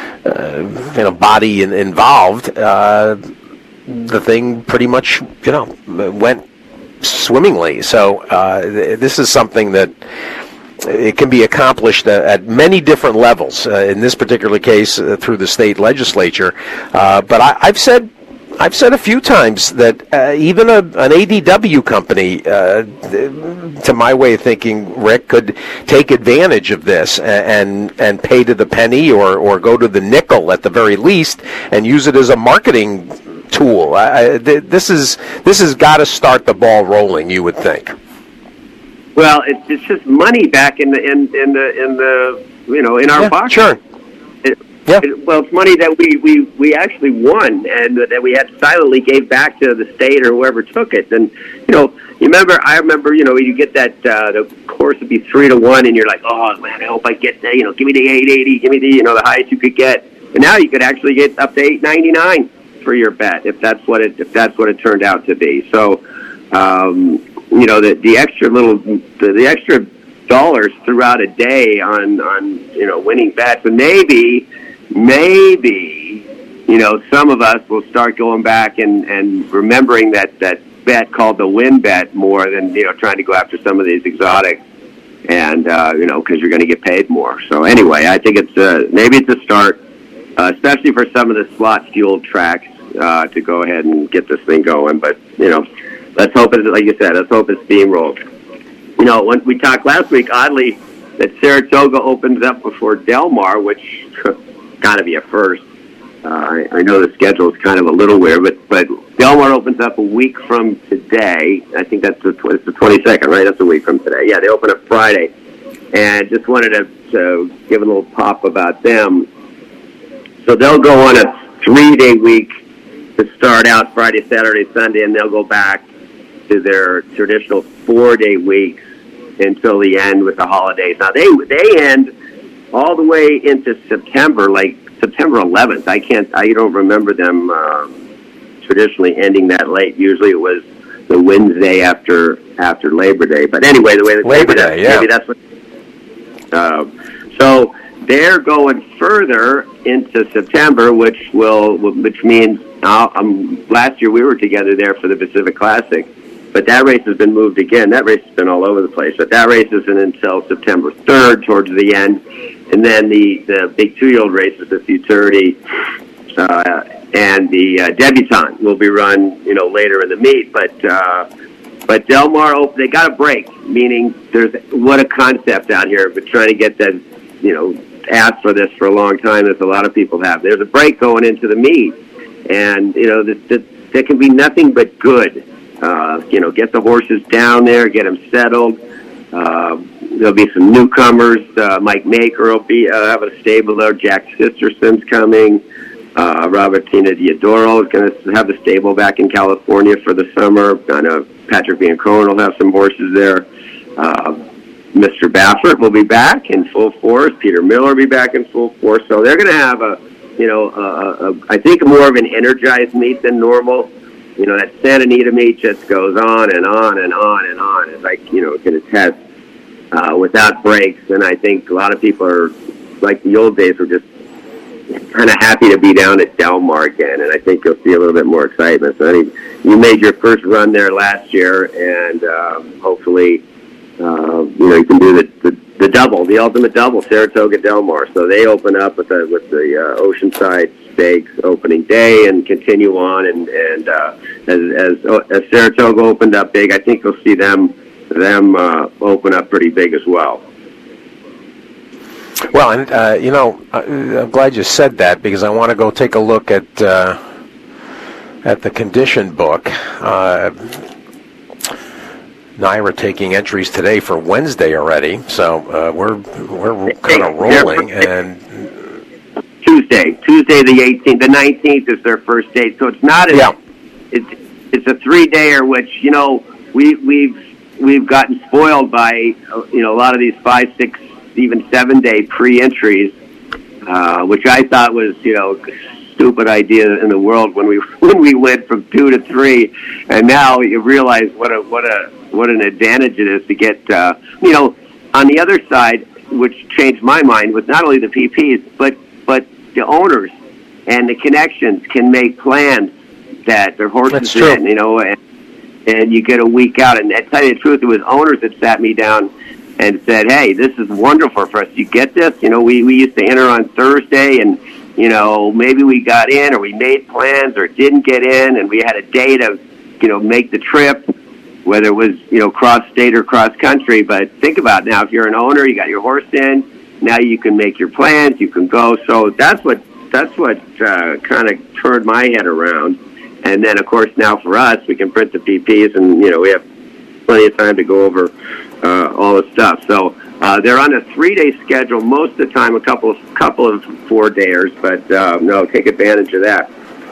uh, you know, body in, involved, uh, the thing pretty much, you know, went swimmingly. So uh, this is something that it can be accomplished at many different levels. Uh, in this particular case, uh, through the state legislature. Uh, but I, I've said. I've said a few times that uh, even a, an A D W company, uh, to my way of thinking, Rick, could take advantage of this and and pay to the penny or, or go to the nickel at the very least and use it as a marketing tool. I, this is this has got to start the ball rolling, you would think. Well, it's it's just money back in the in, in the in the you know in our yeah, pocket. Sure. It, Yeah. It, well, it's money that we, we, we actually won and that we had silently gave back to the state or whoever took it. And, you know, you remember, I remember, you know, you get that, uh, the course would be three to one and you're like, oh, man, I hope I get that, you know, give me the eight eighty, give me the, you know, the highest you could get. And now you could actually get up to eight ninety-nine for your bet if that's what it, if that's what it turned out to be. So, um, you know, the, the extra little, the, the extra dollars throughout a day on, on, you know, winning bets, and maybe, Maybe, you know, some of us will start going back and, and remembering that, that bet called the win bet more than, you know, trying to go after some of these exotics and, uh, you know, because you're going to get paid more. So anyway, I think it's uh, maybe it's a start, uh, especially for some of the slot-fueled tracks uh, to go ahead and get this thing going. But, you know, let's hope it, like you said, let's hope it steamrolls. You know, when we talked last week, oddly, that Saratoga opens up before Del Mar, which got to be a first. Uh, I, I know the schedule is kind of a little weird, but but Del Mar opens up a week from today. I think that's the, it's the twenty-second, right? That's a week from today. Yeah, they open up Friday. And just wanted to, to give a little pop about them. So they'll go on a three-day week to start out Friday, Saturday, Sunday, and they'll go back to their traditional four-day weeks until the end with the holidays. Now, they they end all the way into September, like September eleventh. I can't, I don't remember them uh, traditionally ending that late. Usually it was the Wednesday after after Labor Day. But anyway, the way that Labor Day, yeah. Maybe that's what. Uh, so they're going further into September, which will, which means uh, um, last year we were together there for the Pacific Classic. But that race has been moved again. That race has been all over the place. But that race isn't until September third, towards the end. And then the, the big two-year-old races, the Futurity uh, and the uh, Debutante, will be run, you know, later in the meet. But uh, but Del Mar, they got a break, meaning there's what a concept out here. But trying to get that, you know, asked for this for a long time, as a lot of people have. There's a break going into the meet, and you know, this, this, there can be nothing but good. Uh, you know, get the horses down there, get them settled. Uh, there'll be some newcomers. Uh, Mike Maker will be uh, have a stable there. Jack Sisterson's coming. Uh, Robertina Diodoro is going to have the stable back in California for the summer. I know Patrick Biancone will have some horses there. Uh, Mister Baffert will be back in full force. Peter Miller will be back in full force. So they're going to have a, you know, a, a, I think more of an energized meet than normal. You know, that Santa Anita meet just goes on and on and on and on, as I, you know, can attest, uh, without breaks. And I think a lot of people are, like the old days, were just kind of happy to be down at Del Mar again, and I think you'll see a little bit more excitement. So I think you made your first run there last year, and um, hopefully, uh, you know, you can do the, the the double, the ultimate double, Saratoga Del Mar. So they open up with the with the uh, Oceanside Stakes opening day and continue on, and and uh, as, as as Saratoga opened up big, I think you'll see them them uh, open up pretty big as well. Well, and uh, you know, I'm glad you said that because I want to go take a look at uh, at the condition book. Uh, Naira taking entries today for Wednesday already, so uh, we're we're kind of rolling. And Tuesday, Tuesday the eighteenth, the nineteenth is their first date, so it's not as, yeah. It's it's a three dayer, which you know we we've we've gotten spoiled by you know a lot of these five, six, even seven day pre entries, uh, which I thought was you know. stupid idea in the world when we when we went from two to three, and now you realize what a what a what an advantage it is to get. Uh, you know, on the other side, which changed my mind, was not only the P Ps, but but the owners and the connections can make plans that their horses in. You know, and, and you get a week out. And to tell you the truth, it was owners that sat me down and said, "Hey, this is wonderful for us. You get this? You know, we we used to enter on Thursday and." You know, maybe we got in or we made plans or didn't get in and we had a day to, you know, make the trip, whether it was, you know, cross-state or cross-country. But think about it now, if you're an owner, you got your horse in, now you can make your plans, you can go. So that's what that's what uh, kind of turned my head around. And then, of course, now for us, we can print the P Ps and, you know, we have plenty of time to go over uh, all the stuff. So Uh, they're on a three-day schedule most of the time, a couple of couple of four-dayers, but uh, no, take advantage of that.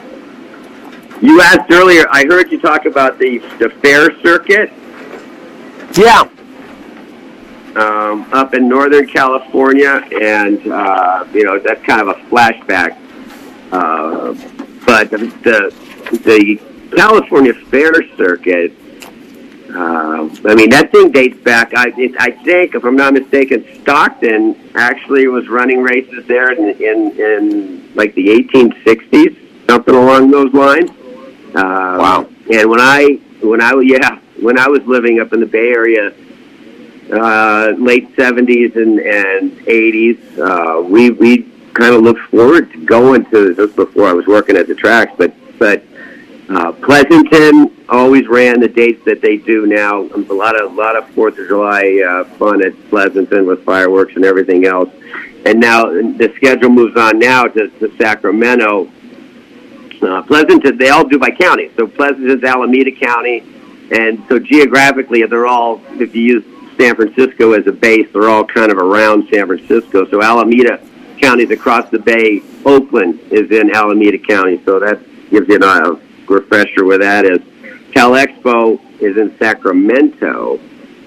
You asked earlier, I heard you talk about the the fair circuit. Yeah. Um, up in Northern California, and uh, you know that's kind of a flashback. Uh, but the, the the California Fair Circuit. Uh, I mean, that thing dates back, I, it, I think, if I'm not mistaken, Stockton actually was running races there in, in, in like, the eighteen sixties, something along those lines. Uh, wow. And when I, when I, yeah, when I was living up in the Bay Area, uh, late seventies and, and eighties, uh, we, we kind of looked forward to going to, this before I was working at the tracks, but, but, Uh, Pleasanton always ran the dates that they do now. A lot of a lot of Fourth of July uh, fun at Pleasanton with fireworks and everything else. And now the schedule moves on now to, to Sacramento. Uh, Pleasanton, they all do by county. So Pleasanton's Alameda County, and so geographically they're all. If you use San Francisco as a base, they're all kind of around San Francisco. So Alameda County's across the bay. Oakland is in Alameda County. So that gives you an eye. Refresher where that is. Cal Expo is in Sacramento,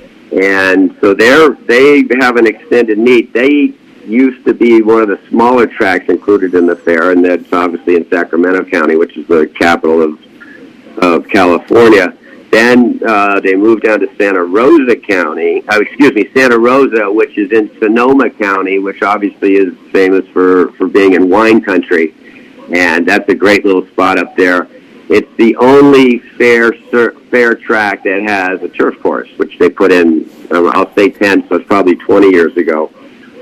and so they're they have an extended meet. They used to be one of the smaller tracks included in the fair, and that's obviously in Sacramento County, which is the capital of of California. Then uh, they moved down to Santa Rosa County. Uh, excuse me, Santa Rosa, which is in Sonoma County, which obviously is famous for for being in wine country, and that's a great little spot up there. It's the only fair fair track that has a turf course, which they put in, um, I'll say ten, so it's probably twenty years ago.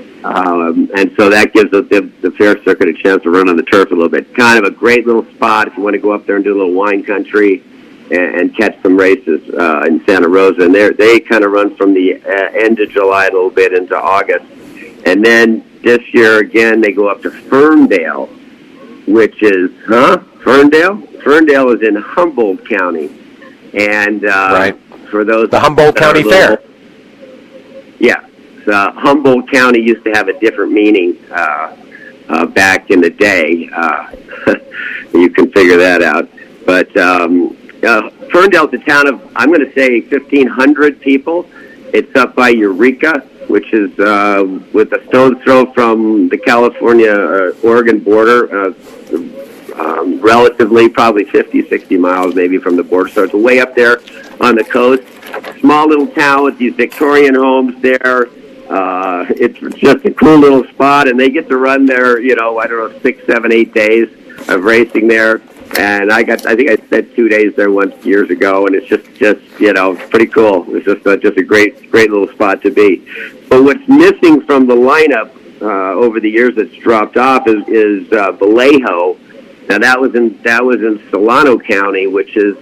Um, and so that gives the, the, the fair circuit a chance to run on the turf a little bit. Kind of a great little spot if you want to go up there and do a little wine country and, and catch some races uh, in Santa Rosa. And they they kind of run from the uh, end of July a little bit into August. And then this year, again, they go up to Ferndale, which is, huh? Ferndale? Ferndale is in Humboldt County. And uh, right. for those... The Humboldt County little, Fair. Yeah. Uh, Humboldt County used to have a different meaning uh, uh, back in the day. Uh, you can figure that out. But um, uh, Ferndale's a town of, I'm going to say, fifteen hundred people. It's up by Eureka, which is uh, with a stone's throw from the California-Oregon uh, border, uh, um, relatively probably fifty, sixty miles maybe from the border. So it's way up there on the coast. Small little town with these Victorian homes there. Uh, it's just a cool little spot, and they get to run their, you know, I don't know, six, seven, eight days of racing there. And I got, I think I spent two days there once years ago, and it's just, just you know, pretty cool. It's just, a, just a great, great little spot to be. But what's missing from the lineup uh, over the years that's dropped off is, is uh, Vallejo. Now that was in that was in Solano County, which is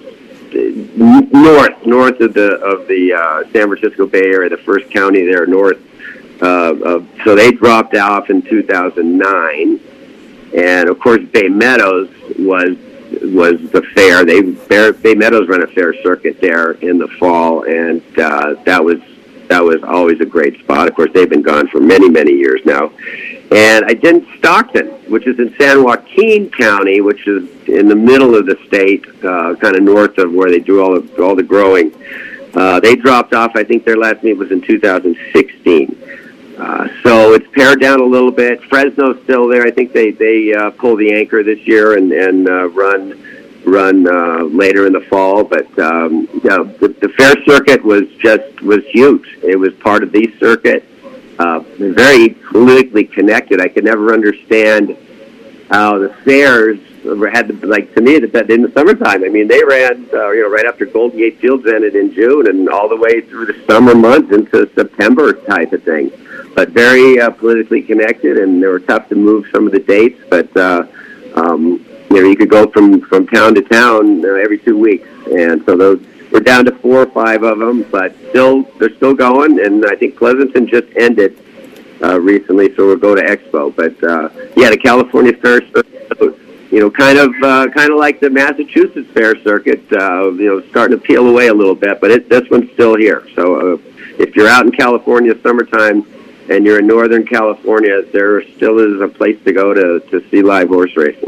north, north of the of the uh, San Francisco Bay Area, the first county there north. Uh, of, so they dropped off in two thousand nine, and of course Bay Meadows was was the fair. They Bay Meadows run a fair circuit there in the fall, and uh, that was that was always a great spot. Of course, they've been gone for many many years now. And I did Stockton, which is in San Joaquin County, which is in the middle of the state, uh, kind of north of where they do all the all the growing. Uh, they dropped off. I think their last meet was in two thousand sixteen. Uh, so it's pared down a little bit. Fresno's still there. I think they they uh, pull the anchor this year and and uh, run run uh, later in the fall. But um, you know, the, the fair circuit was just was huge. It was part of the circuit. Uh, very politically connected. I could never understand how the fairs had to, like, to me, that in the summertime. I mean, they ran, uh, you know, right after Golden Gate Fields ended in June, and all the way through the summer months into September type of thing. But very uh, politically connected, and they were tough to move some of the dates. But uh, um, you know, you could go from from town to town uh, every two weeks, and so those. We're down to four or five of them, but still, they're still going. And I think Pleasanton just ended uh, recently, so we'll go to Expo. But uh, yeah, the California Fair Circuit, you know, kind of, uh, kind of like the Massachusetts Fair Circuit, uh, you know, starting to peel away a little bit. But it, this one's still here. So uh, if you're out in California summertime and you're in Northern California, there still is a place to go to to see live horse racing.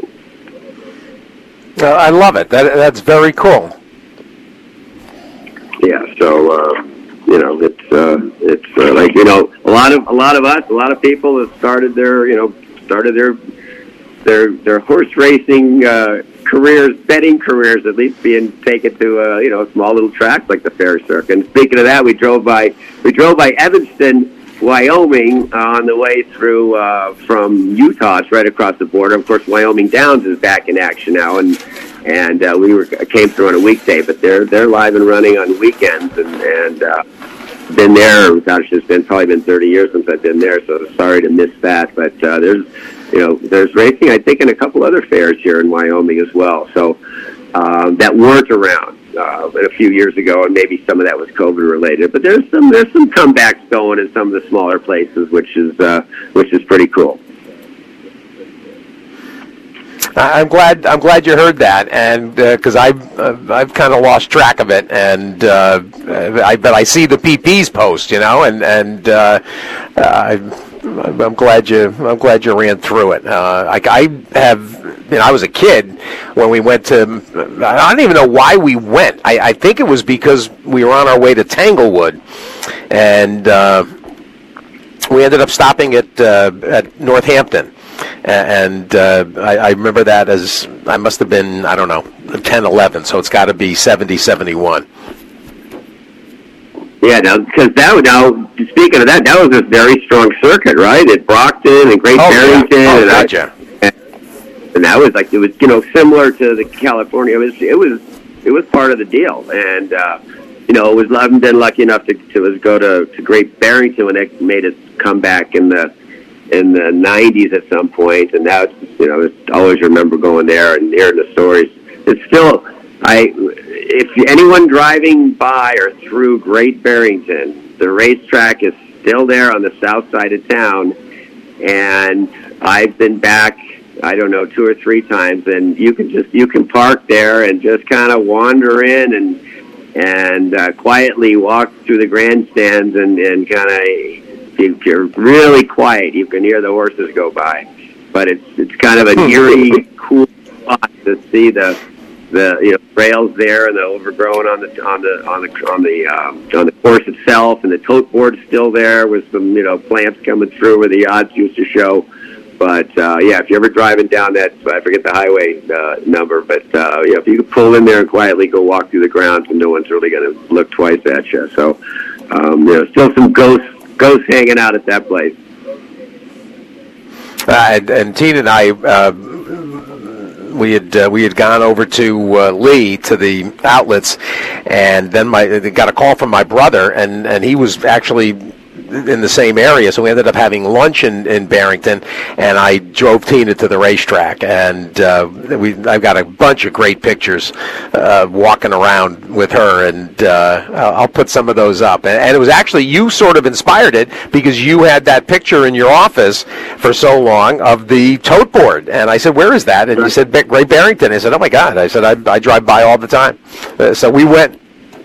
Uh, I love it. That that's very cool. Yeah, so uh, you know, it's uh, it's uh, like you know, a lot of a lot of us, a lot of people have started their you know started their their their horse racing uh, careers, betting careers, at least being taken to uh, you know small little tracks like the Fair Circuit. And speaking of that, we drove by we drove by Evanston, Wyoming, uh, on the way through uh, from Utah. It's right across the border. Of course, Wyoming Downs is back in action now, and and uh, we were came through on a weekday, but they're they're live and running on weekends, and and uh, been there. Gosh, it's been probably been thirty years since I've been there, so sorry to miss that. But uh, there's you know there's racing, I think, in a couple other fairs here in Wyoming as well. So um, that weren't around uh, a few years ago, and maybe some of that was COVID related. But there's some there's some comebacks going in some of the smaller places, which is uh, which is pretty cool. I'm glad. I'm glad you heard that, and because uh, I've uh, I've kind of lost track of it, and uh, I but I see the P P's post, you know, and and uh, I, I'm glad you I'm glad you ran through it. Uh, like I have, you know, I was a kid when we went to. I don't even know why we went. I, I think it was because we were on our way to Tanglewood, and uh, we ended up stopping at uh, at Northampton. And uh, I, I remember that as I must have been, I don't know, ten, eleven, so it's got to be seventy, seventy-one. Yeah, now, because that, now, speaking of that, that was a very strong circuit, right? At Brockton and Great oh, Barrington. Yeah. Oh, and, gotcha. I, and that was like, it was, you know, similar to the California. It was, it was, it was part of the deal. And, uh, you know, it was, I've been lucky enough to, to go to, to Great Barrington when they made its comeback in the, in the nineties at some point, and now it's, you know, I always remember going there and hearing the stories. It's still, I, if anyone driving by or through Great Barrington, the racetrack is still there on the south side of town, and I've been back, I don't know, two or three times, and you can just, you can park there and just kind of wander in and, and uh, quietly walk through the grandstands and, and kind of, if you're really quiet, you can hear the horses go by. But it's it's kind of an eerie, cool spot to see the the you know rails there and the overgrown on the on the on the on the um, on the course itself, and the tote board's still there with some you know plants coming through where the odds used to show. But uh, yeah, if you're ever driving down that, I forget the highway uh, number, but uh, yeah, if you could pull in there and quietly go walk through the grounds, and no one's really going to look twice at you. So um, you know, still some ghost ghosts hanging out at that place. Uh, and, and Tina and I, uh, we had uh, we had gone over to uh, Lee to the outlets, and then my got a call from my brother, and, and he was actually in the same area, so we ended up having lunch in, in Barrington, and I drove Tina to the racetrack, and uh, we I've got a bunch of great pictures uh, walking around with her, and uh, I'll put some of those up. And, and it was actually you sort of inspired it, because you had that picture in your office for so long of the tote board, and I said, where is that? And you said, Great Barrington. I said, oh my God. I said, I, I drive by all the time. Uh, so we went.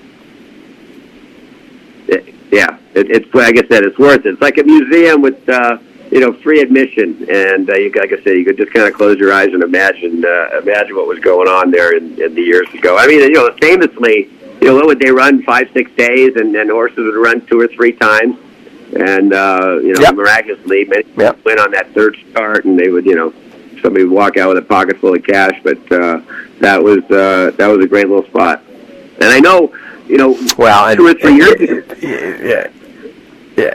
Yeah, it, it's like I said, it's worth it. It's like a museum with uh, you know free admission, and uh, you, like I said, you could just kind of close your eyes and imagine uh, imagine what was going on there in, in the years ago. I mean, you know, famously, you know, what would they run five, six days, and, and horses would run two or three times, and uh, you know, yep. miraculously, many yep. went on that third start, and they would, you know, somebody would walk out with a pocket full of cash, but uh, that was uh, that was a great little spot, and I know. You know, well, two or three years ago. Yeah, yeah.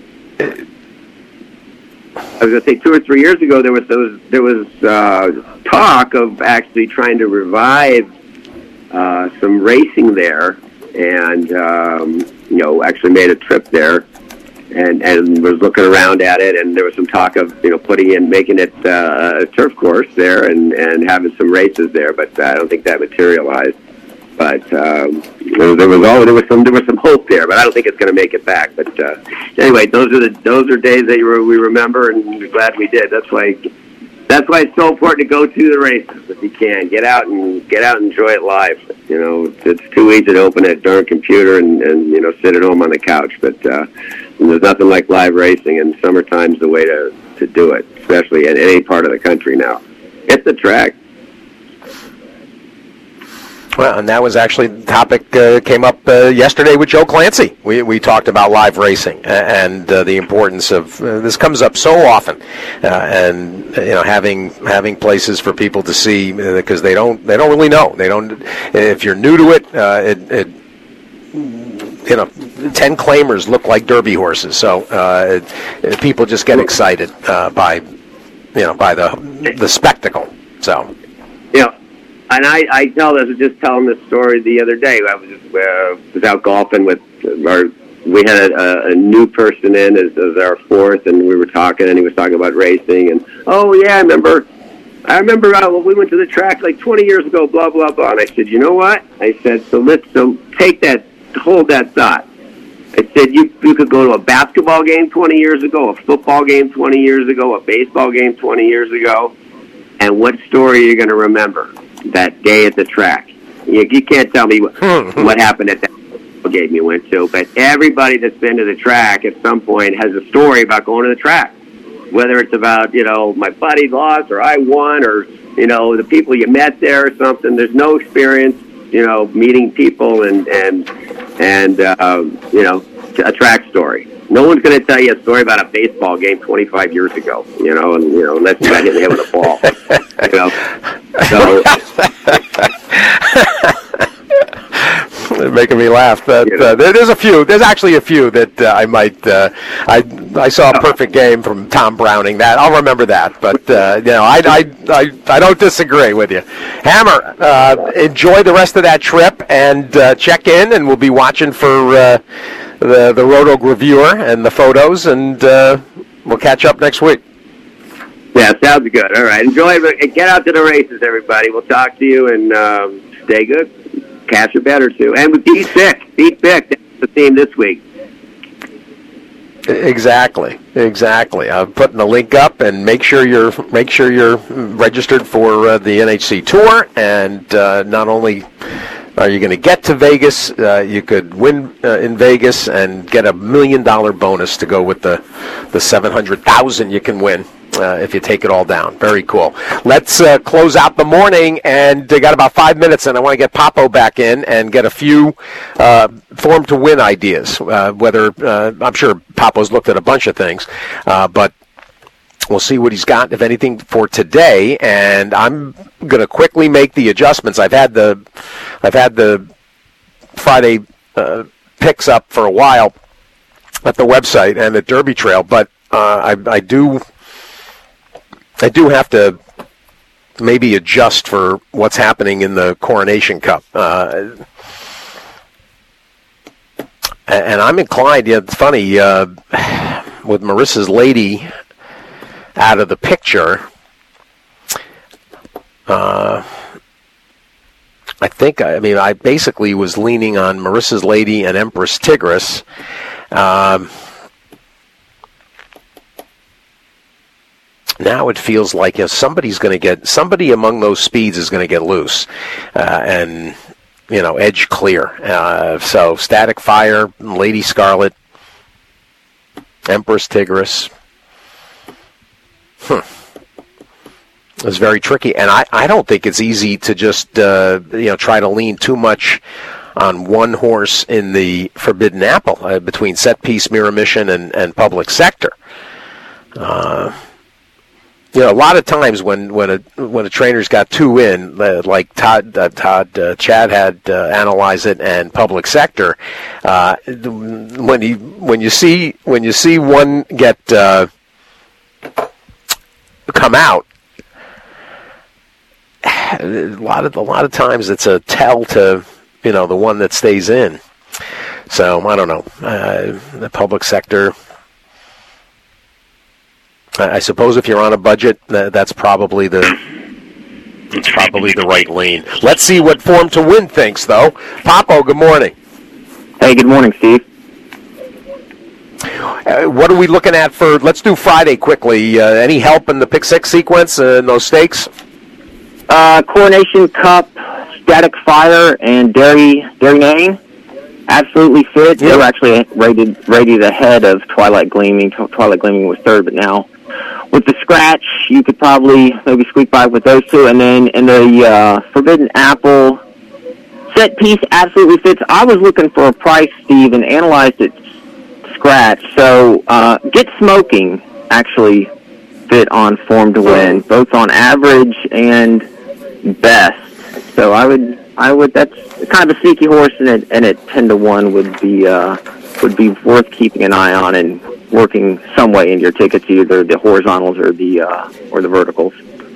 I was going to say two or three years ago there was there was, there was uh, talk of actually trying to revive uh, some racing there, and um, you know, actually made a trip there, and and was looking around at it, and there was some talk of you know putting in making it uh, a turf course there and and having some races there, but I don't think that materialized. But um, there, there was all there was some there was some hope there, but I don't think it's going to make it back. But uh, anyway, those are the those are days that you, we remember, and we're glad we did. That's why that's why it's so important to go to the races if you can. Get out and get out and enjoy it live. You know, it's, it's too easy to open a darn computer and, and you know sit at home on the couch. But uh, there's nothing like live racing, and summertime's the way to to do it, especially in any part of the country now. Hit the track. Well, and that was actually the topic uh, came up uh, yesterday with Joe Clancy. We we talked about live racing and uh, the importance of uh, this comes up so often, uh, and you know having having places for people to see because uh, they don't they don't really know they don't if you're new to it uh, it. it you know, ten claimers look like Derby horses, so uh, it, it, people just get excited uh, by, you know, by the the spectacle. So, yeah. And I, I tell this, just telling this story the other day. I was just, uh, was out golfing with our, we had a, a new person in as, as our fourth, and we were talking, and he was talking about racing, and, oh, yeah, I remember, I remember uh, when we went to the track like twenty years ago, blah, blah, blah. And I said, you know what? I said, so let's so take that, hold that thought. I said, you, you could go to a basketball game twenty years ago, a football game twenty years ago, a baseball game twenty years ago, and what story are you going to remember that day at the track? You, you can't tell me what, what happened at that game you went to, but everybody that's been to the track at some point has a story about going to the track. Whether it's about, you know, my buddy lost or I won or, you know, the people you met there or something. There's no experience, you know, meeting people and, and, and uh, you know, a track story. No one's going to tell you a story about a baseball game twenty-five years ago, you know, and, you know, unless you got hit in the head with a ball, you know. So, they're making me laugh. But uh, there's a few. There's actually a few that uh, I might. Uh, I I saw a perfect game from Tom Browning. That I'll remember that. But uh, you know, I, I I I don't disagree with you. Hammer, uh, enjoy the rest of that trip and uh, check in, and we'll be watching for uh, the the Roto Reviewer and the photos, and uh, we'll catch up next week. Yeah, sounds good. All right, enjoy it. Get out to the races, everybody. We'll talk to you, and um, stay good. Catch a bet or two. And be sick. Be sick. That's the theme this week. Exactly. Exactly. I'm putting the link up, and make sure you're make sure you're registered for uh, the N H C Tour. And uh, not only are you going to get to Vegas, uh, you could win uh, in Vegas and get a million dollar bonus to go with the the seven hundred thousand you can win. Uh, if you take it all down. Very cool. Let's uh, close out the morning, and they got about five minutes, and I want to get Papo back in and get a few uh, form to win ideas. Uh, whether uh, I'm sure Papo's looked at a bunch of things, uh, but we'll see what he's got, if anything, for today. And I'm going to quickly make the adjustments. I've had the I've had the Friday uh, picks up for a while. at the website and at Derby Trail, but uh, I, I do I do have to maybe adjust for what's happening in the Coronation Cup. Uh, and I'm inclined, yeah, it's funny, uh, with Marissa's Lady out of the picture, uh, I think, I mean, I basically was leaning on Marissa's Lady and Empress Tigris. Um, now it feels like if somebody's going to get, somebody among those speeds is going to get loose uh, and, you know, edge clear. Uh, so Static Fire, Lady Scarlet, Empress Tigris. Hmm. It's very tricky, and I, I don't think it's easy to just uh, you know try to lean too much on one horse in the Forbidden Apple uh, between Set Piece, Mirror Mission, and, and Public Sector. Uh, you know, a lot of times when, when a when a trainer's got two in, uh, like Todd uh, Todd uh, Chad had uh, analyzed it, and Public Sector, uh, when you when you see when you see one get uh, come out. A lot of a lot of times it's a tell to, you know, the one that stays in. So I don't know. Uh, the Public Sector. I suppose if you're on a budget, that's probably the it's probably the right lean. Let's see what Form to Win thinks, though. Papo, good morning. Hey, good morning, Steve. Uh, what are we looking at for? Let's do Friday quickly. Uh, any help in the pick six sequence uh, in those stakes? Uh, Coronation Cup, Static Fire, and Dairy Dairy Nane, absolutely fit. Yep. They were actually rated rated ahead of Twilight Gleaming. Twilight Gleaming was third, but now with the scratch, you could probably maybe squeak by with those two. And then in the uh, Forbidden Apple, Set Piece absolutely fits. I was looking for a price, Steve, and analyzed it scratch. So uh, Get Smoking actually fit on Form to Win, both on average and best. So I would, I would. That's kind of a sneaky horse, and at, and at ten to one would be uh, would be worth keeping an eye on and working some way into your tickets, either the horizontals or the uh, or the verticals.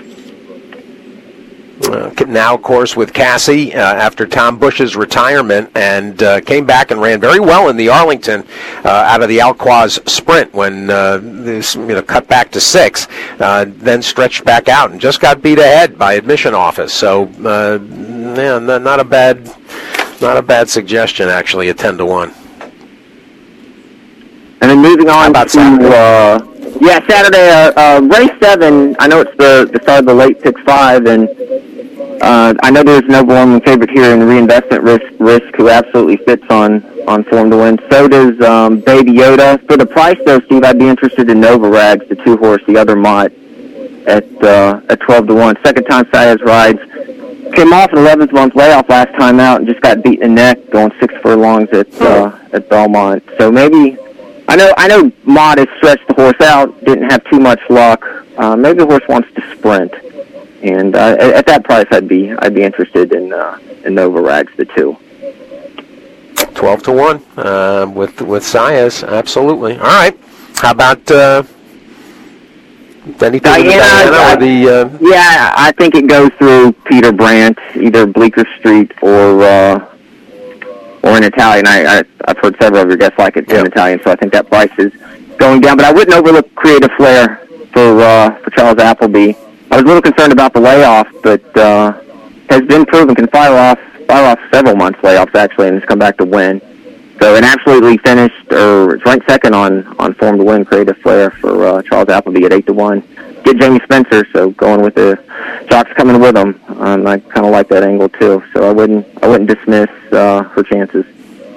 Uh, now, of course, with Cassie uh, after Tom Bush's retirement, and uh, came back and ran very well in the Arlington uh, out of the Alquaz Sprint when uh, this you know cut back to six, uh, then stretched back out and just got beat ahead by Admission Office. So, uh, yeah, not a bad, not a bad suggestion actually at ten to one. And then moving on about to uh, yeah Saturday, uh, uh, race seven. I know it's the the start of the late pick five, and Uh, I know there's an overwhelming favorite here in Reinvestment Risk, Risk who absolutely fits on, on Form to Win. So does um, Baby Yoda. For the price, though, Steve, I'd be interested in Nova Rags, the two-horse, the other Mott, at uh, at twelve to one. Second time Saez rides. Came off an eleventh month layoff last time out and just got beat in the neck going six furlongs at uh, at Belmont. So maybe, I know I know Mott has stretched the horse out, didn't have too much luck. Uh, maybe the horse wants to sprint. And uh, at that price, I'd be I'd be interested in uh, in Nova Rags, the two. Twelve to one uh, with with Saez, absolutely. All right. How about uh, anything Diana? With Diana I, or the, uh... Yeah, I think it goes through Peter Brandt, either Bleecker Street or uh, or in Italian. I, I I've heard several of your guests like it in yep. Italian, so I think that price is going down. But I wouldn't overlook Creative Flair for uh, for Charles Appleby. I was a little concerned about the layoff, but uh, has been proven can fire off fire off several months layoffs actually, and has come back to win. So an absolutely finished, or it's ranked second on, on Form to Win, Creative Flair for uh, Charles Appleby at eight to one. Get Jamie Spencer, so going with the jocks coming with him. Um, I kind of like that angle too, so I wouldn't I wouldn't dismiss uh, her chances.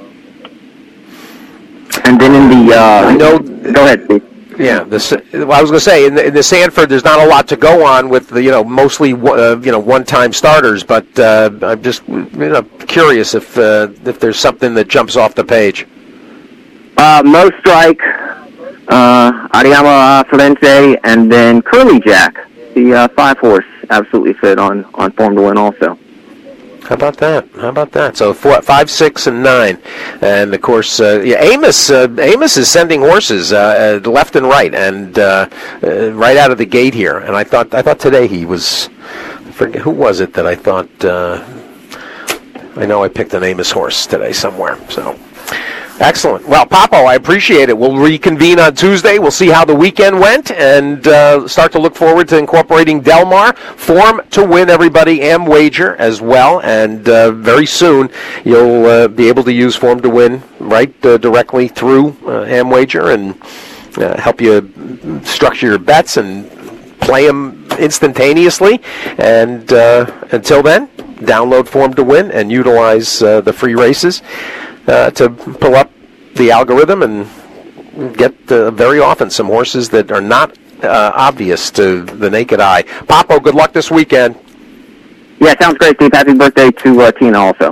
And then in the uh, I know. Go ahead, Steve. Yeah, the, well, I was going to say in the, in the Sanford, there's not a lot to go on with the you know mostly uh, you know one-time starters, but uh, I'm just you know curious if uh, if there's something that jumps off the page. Uh, Mo Strike, uh, Ariama Flente, and then Curly Jack, the uh, five horse, absolutely fit on on Form to Win also. How about that? How about that? So four, five, six, and nine, and of course, uh, yeah, Amos. Uh, Amos is sending horses uh, uh, left and right, and uh, uh, right out of the gate here. And I thought, I thought today he was. I forget who was it that I thought. Uh, I know I picked an Amos horse today somewhere. So. Excellent. Well, Papo, I appreciate it. We'll reconvene on Tuesday. We'll see how the weekend went and uh, start to look forward to incorporating Del Mar. Form to Win, everybody, AmWager as well. And uh, very soon you'll uh, be able to use Form to Win right uh, directly through uh, AmWager and uh, help you structure your bets and play them instantaneously. And uh, until then, download Form to Win and utilize uh, the free races. Uh, to pull up the algorithm and get uh, very often some horses that are not uh, obvious to the naked eye. Papo, good luck this weekend. Yeah, sounds great, Steve. Happy birthday to uh, Tina also.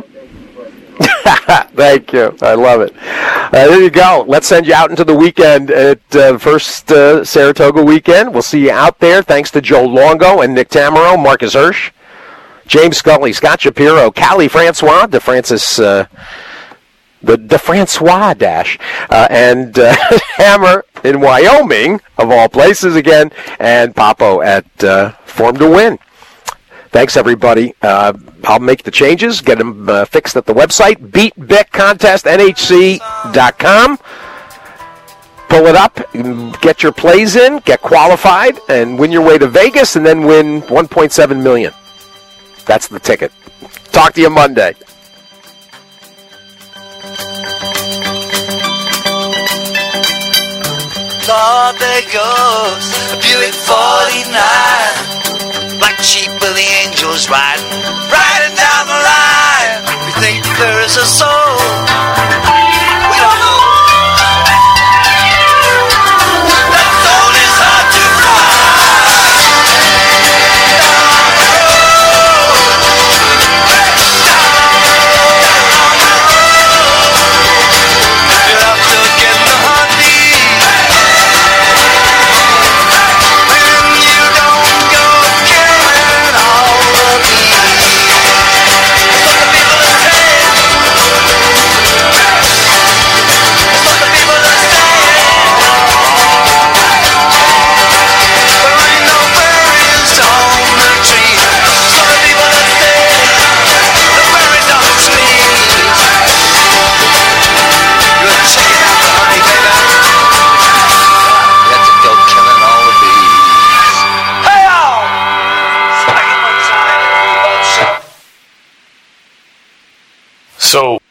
Thank you. I love it. Uh, there you go. Let's send you out into the weekend at uh, first uh, Saratoga weekend. We'll see you out there. Thanks to Joe Longo and Nick Tamaro, Marcus Hirsch, James Scully, Scott Shapiro, Callie Francois, DeFrancis... Uh, The De Francois Dash, uh, and uh, Hammer in Wyoming, of all places again, and Papo at uh, Form to Win. Thanks, everybody. Uh, I'll make the changes, get them uh, fixed at the website, beat bic contest N H C dot com. Pull it up, get your plays in, get qualified, and win your way to Vegas, and then win one point seven million dollars. That's the ticket. Talk to you Monday. Lord, there goes a Buick forty-nine, black sheep with the angels riding, riding down the line. We think there is a soul, we don't know. That soul is hard to you have to get the honey. So